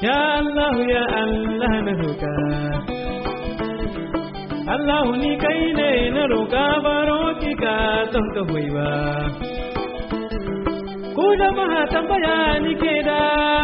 Ya Allah ya Allah na roƙa Allah ni kai ne na roƙa baro ki ka ton ka hoyi ba ku jama'a tambaya ni ke da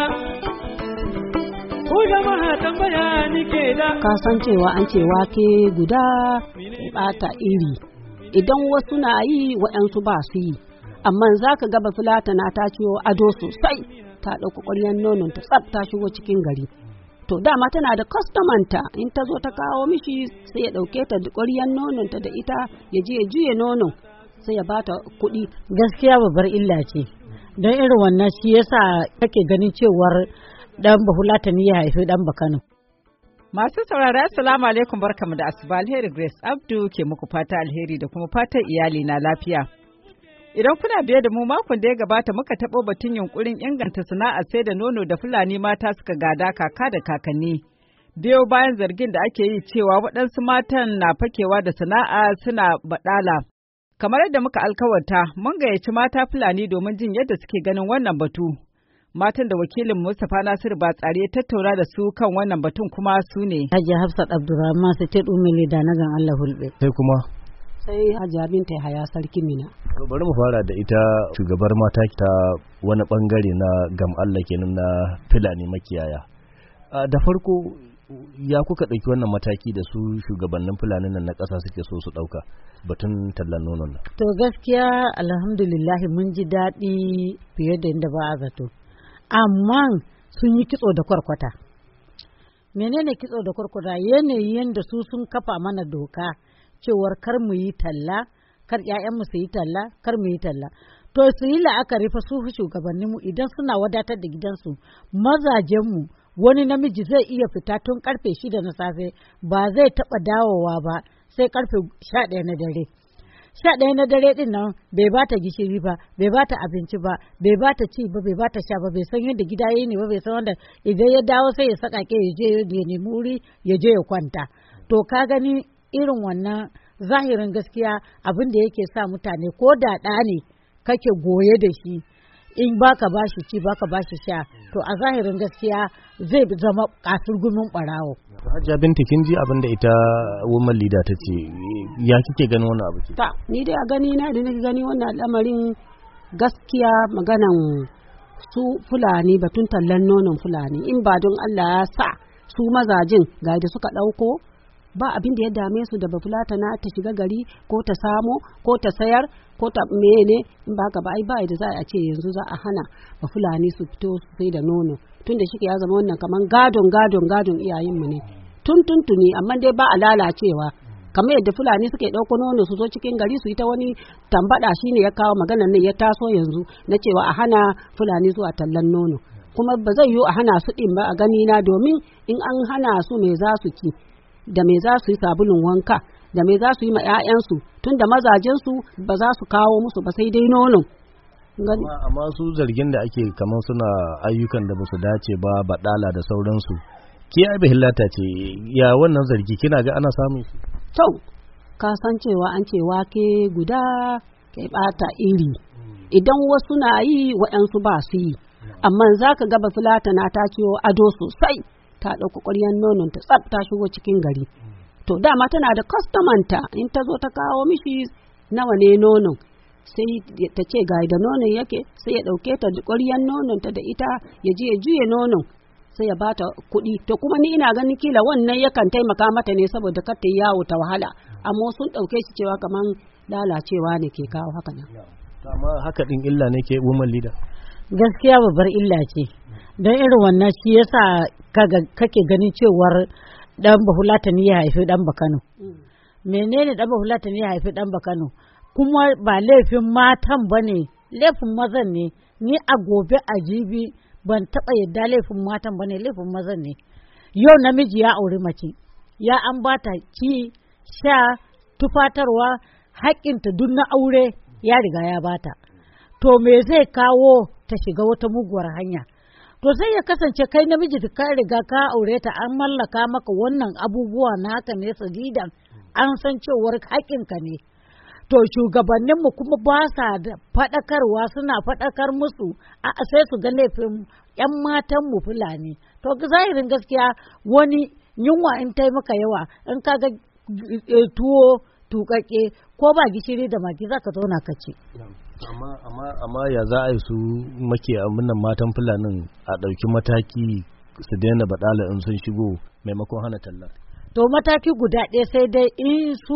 ka san cewa an ce wake guda ya bata iri idan wasu na yi waɗansu ba su yi amma za ka gaba fulatana ta ciwo ado sosai ta ɗauka ƙwaryar nonon ta tsaf ta shigo cikin gari to dama tana da kwastamanta in ta zo ta kawo mishi sai ya ɗauke ta da ƙwaryar nonon ta da ita ya je ya juye nonon sai ya bata kuɗi. Gaskiya babbar illa ce don irin wannan shi yasa kake ganin cewar dan bafulatani ya haifi dan bakano. Masu saurara assalamu alaikum barkamu da asuba alheri Grace Abdu ke muku fata alheri da kuma fatan iyali na lafiya. Idan kuna biye da mu makon da ya gabata muka taɓo batun yunkurin inganta sana'ar sai da nono da Fulani mata suka gada kaka da kakanni. Biyo bayan zargin da ake yi cewa waɗansu matan na fakewa da sana'a suna baɗala. Kamar yadda muka alkawarta mun gayyaci mata Fulani domin jin yadda suke ganin wannan batu. Matan da wakilin Mustapha Nasiru Batsari ya tattauna da su kan wannan batun kuma su ne. Hajiya Hafsat Abdurrahman su ce ɗumili da na gan Allah hulɓe. Sai kuma? Sai Hajiya Binta Haya Sarki Mina. Bari mu fara da ita shugabar mata ta wani bangare na gam Allah kenan na Fulani makiyaya. Da farko ya kuka ɗauki wannan mataki da su shugabannin Fulani nan na ƙasa suke so su ɗauka batun tallan nonon nan? To gaskiya alhamdulillah mun ji daɗi fiye da inda ba a zato. Amma sun yi kitso da kwarkwata. Menene kitso da kwarkwata? Yanayin da su sun kafa mana doka cewar kar mu yi talla, kar ƴaƴanmu su yi talla, kar mu yi talla. To su yi la'akari fa su shugabanninmu idan suna wadatar da gidansu, mazajenmu wani namiji zai iya fita tun karfe 6 na safe ba zai taɓa dawowa ba sai karfe 11 na dare. 11 na dare din nan bai bata gishiri ba, bai bata abinci ba, bai bata ci ba, bai bata sha ba, bai san yadda gida yayi ne ba, bai san wanda idan ya dawo sai ya saka ke ya je ya nemi wuri ya je ya kwanta. To ka gani irin wannan zahirin gaskiya abin da yake sa mutane ko da ɗa ne kake goye da shi in baka bashi ci baka bashi sha to a zahirin gaskiya zai zama kasurgumin barawo. Hajiya Binta kin ji abin da ita woman leader ta ce ya kike ganin wannan abu? Ta ni dai a gani na da nake gani wannan al'amarin gaskiya maganan su Fulani batun tallan nonon Fulani in ba don Allah ya sa su mazajin ga da suka ɗauko ba abin da ya dame su da bafulatana ta shiga gari ko ta samo ko ta sayar ko ta mene in ba ka ba ai ba da za a ce yanzu za a hana bafulani su fito su sai da nono tunda shi ya zama wannan kaman gadon iyayenmu ne tuntuni amma dai ba a lalacewa kamar yadda Fulani suke ɗauko nono su zo cikin gari su yi ta wani tambada shine ya kawo maganar nan ya taso yanzu na cewa a hana Fulani zuwa tallan nono kuma ba zai yiwu a hana su ɗin ba a gani na domin in an hana su me za su ci da me za su yi sabulun wanka da me za su yi ma 'ya'yansu tun da mazajensu ba za su kawo musu ba sai dai nonon. Amma su zargin da ake kamar suna ayyukan da ba su dace ba baɗala da sauransu ke ai bahillata ce ya wannan zargi kina ga ana samun shi? To ka san cewa an ce wake guda ke bata iri idan wasu na yi waɗansu ba su yi amma za ka gaba fulatana ta ciwo ado sosai ta ɗauka ƙwaryar nonon ta tsaf ta shigo cikin gari to dama tana da kwastamanta in ta zo ta kawo mishi nawa ne nonon sai ta ce ga da nonon yake sai ya ɗauke ta da ƙwaryar nonon ta da ita ya je ya juye nonon sai ya bata kuɗi to kuma ni ina ganin kila wannan yakan taimaka mata ne saboda kar ta yi yawo ta wahala amma sun ɗauke shi cewa kaman lalacewa ne ke kawo haka nan. Amma haka ɗin illa ne ke woman leader? Gaskiya babbar illa ce don irin wannan shi yasa kake ganin cewar dan bafulatani ya haifi dan bakano. Menene dan bafulatani ya haifi dan bakano? Kuma ba laifin matan bane laifin mazan ne ni a gobe a jibi ban taɓa yadda laifin matan bane laifin mazan ne. Yau namiji ya auri mace ya an bata ci sha tufatarwa haƙƙinta duk na aure ya riga ya bata to me zai kawo ta shiga wata muguwar hanya to sai ya kasance kai namiji da ka riga ka aure ta an mallaka maka wannan abubuwa naka ne sadidan an san cewar haƙƙinka ne to shugabanninmu kuma ba sa da faɗakarwa suna faɗakar musu a sai su ga laifin 'yan matanmu Fulani to zahirin gaskiya wani yunwa in tai maka yawa in ka ga tuwo tuƙaƙe ko ba gishiri da magi za ka zauna ka ci. amma ya za a yi su munan matan fulanin a ɗauki mataki su daina baɗala in sun shigo maimakon hana tallar. To mataki guda ɗaya sai dai in su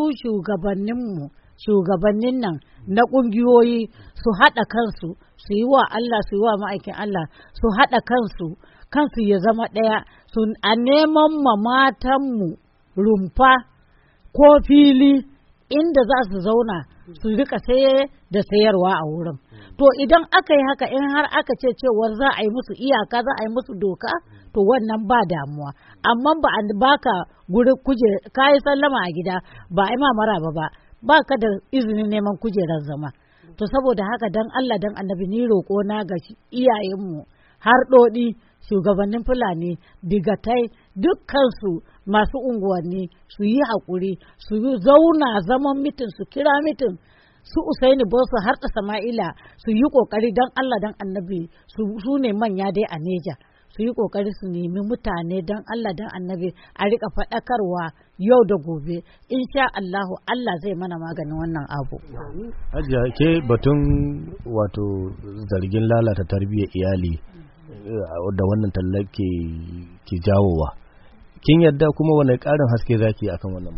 shugabannin nan na ƙungiyoyi su haɗa kansu su yi wa Allah su yi wa ma'aikin Allah su haɗa kansu ya zama ɗaya su a neman ma matanmu rumfa ko fili inda za su zauna su rika saye da sayarwa a wurin. To idan aka yi haka in har aka ce cewar za a yi musu iyaka za a yi musu doka to wannan ba damuwa. Amma ba a baka guri ka yi sallama a gida ba a yi mamara ba ka da izinin neman kujerar zama. To saboda haka dan Allah dan annabi ni roƙo na ga iyayenmu har ɗoɗi shugabannin Fulani digatai dukkansu masu unguwanni su yi haƙuri su yi zauna zaman mitin su kira mitin su Usaini Bosu har da Sama'ila su yi ƙoƙari don Allah don annabi su ne manya dai a Neja su yi ƙoƙari su nemi mutane don Allah don annabi a riƙa faɗakarwa yau da gobe insha Allahu Allah zai mana maganin wannan abu. Hajiya ke batun wato zargin lalata tarbiyyar iyali da wannan tallar ke jawowa kin yarda kuma wani ƙarin haske zaki akan wannan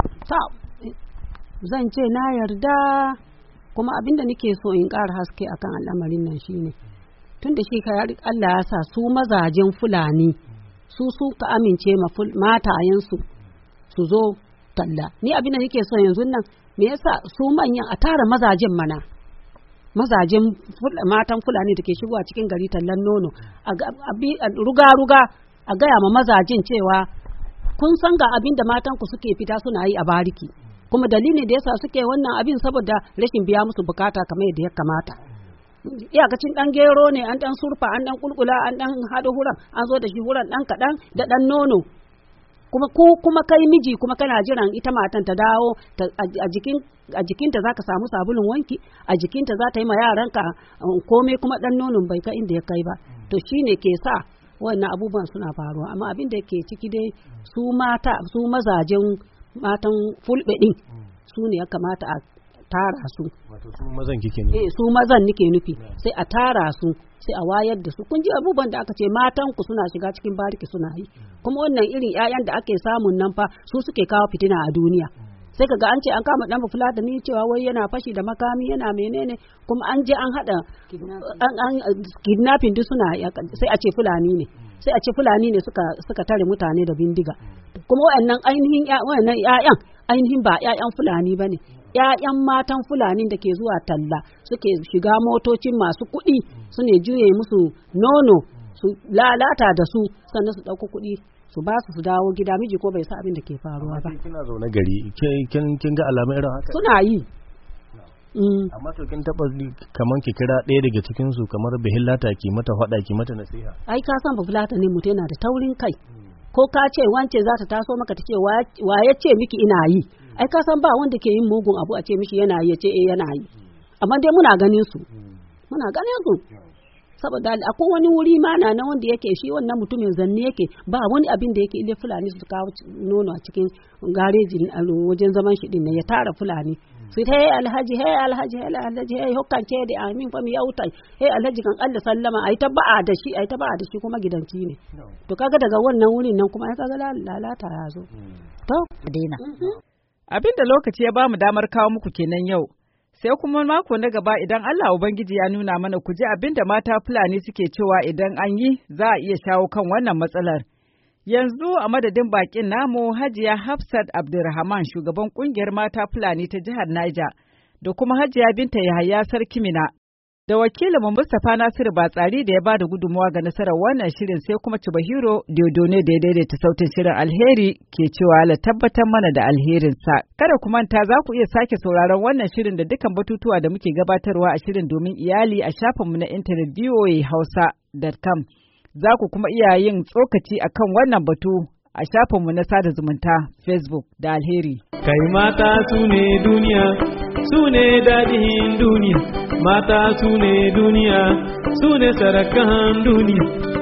zan ce na yarda kuma abinda nake so in ƙara haske akan al'amarin nan shine tun da shi Allah ya sa su mazajen Fulani su ka amince ma matayensu su zo talla ni abinda nake so yanzu nan me yasa su manyan a tara mazajen mana mazajen matan Fulani da ke shigowa cikin gari tallan nono a ruga-ruga a gaya ma mazajen cewa kun san ga abin da matanku suke fita suna yi a bariki kuma dalilin da yasa suke wannan abin saboda rashin biya musu bukata kamar yadda ya kamata. Iyakacin dan gero ne an dan surfa an dan kulkula an dan hado huran an zo da shi huran dan kadan da dan nono kuma kai miji kuma kana jiran ita matan ta dawo a jikinta za ka samu sabulun wanki a jikinta za ta yi ma yaranka komai kuma dan nonon bai kai inda ya kai ba to shine ke sa wannan abubuwan suna faruwa amma abin da ke ciki dai su mazajen matan fulbe din su ne ya kamata a tara su wato su mazan kike ne su mazan nake nufi sai a tara su sai a wayar da su kun ji abubuwan da aka ce matan ku suna shiga cikin bariki suna yi kuma wannan irin ƴaƴan da ake samun nan fa su suke kawo fitina a duniya sai kaga an ce an kama dan Fulatani cewa wai yana fashi da makami yana menene kuma an je an hada kidnapping duk suna sai a ce Fulani ne sai a ce Fulani ne suka tare mutane da bindiga kuma wayannan ƴaƴan ainihin ba ƴaƴan Fulani bane ƴaƴan matan Fulani da ke zuwa talla suke shiga motocin masu kuɗi su ne juye musu nono su lalata da su sannan su ɗauko kuɗi su ba su dawo gida miji ko bai sa abin da ke faruwa ba. Kina zaune gari kin ga alamun irin haka? Suna yi. Amma to kin taba kaman ki kira ɗaya daga cikin su kamar Bahillata ki mata faɗa ki mata nasiha. Ai ka san Bahillata ne mutum yana da taurin kai. Ko ka ce wance za ta taso maka ta ce wa ya ce miki ina yi. Ai ka san ba wanda ke yin mugun abu a ce mishi yana yi ya ce yana yi. Amma dai muna ganin su. Muna ganin su. Saboda akwai wani wuri ma na wanda yake shi wannan mutumin zanne yake ba wani abin da yake ile Fulani su kawo nono a cikin garejin wajen zaman shi din ya tara Fulani su ta alhaji hokkance da amin fa mi yautai alhaji kan Allah sallama ai ta ba'a da shi kuma gidanci ne to kaga daga wannan wurin nan kuma ai kaga lalata ya zo to dena abin da lokaci ya bamu damar kawo muku kenan yau sai kuma mako na gaba idan Allah Ubangiji ya nuna mana ku ji abin da mata Fulani suke cewa idan an yi za a iya shawo kan wannan matsalar. Yanzu a madadin bakin namu Hajiya Hafsat Abdulrahman shugaban kungiyar mata Fulani ta jihar Niger da kuma Hajiya Binta Yahaya Sarkimina da wakilinmu Mustapha Nasiru Batsari da ya ba da gudunmawa ga nasarar wannan shirin sai kuma Chibahiro Diodone da ya daidaita sautin shirin alheri ke cewa Allah tabbatar mana da alherinsa. Kada ku manta za ku iya sake sauraron wannan shirin da dukkan batutuwa da muke gabatarwa a shirin domin iyali a shafinmu na intanet voahausa.com. Za ku kuma iya yin tsokaci akan wannan batu a shafinmu na sada zumunta Facebook da alheri. Kai mata su ne duniya, su ne daɗin duniya, mata su ne duniya, su ne sarakan duniya.